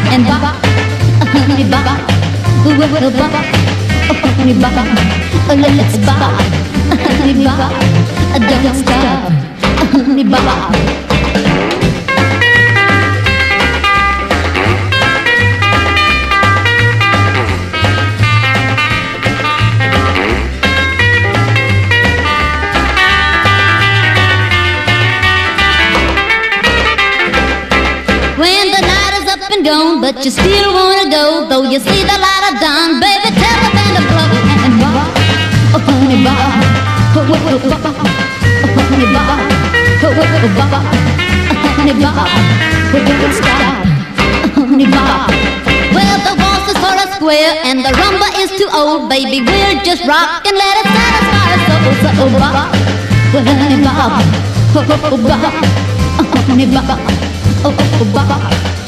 and bop, honey bop, bop, honey bop, let's bop, honey bop, don't stop, honey bop. When the night is up and gone, but you still wanna go, though you see the light of dawn, baby, tell the band to blow and bop, honey bop, bop, honey bop, bop, honey bop, don't stop, honey bop. Well, the waltz is for a square and the rumba is too old, baby, we'll just rock and let it satisfy us. So bop, honey bop, bop, honey bop. Oh, bop,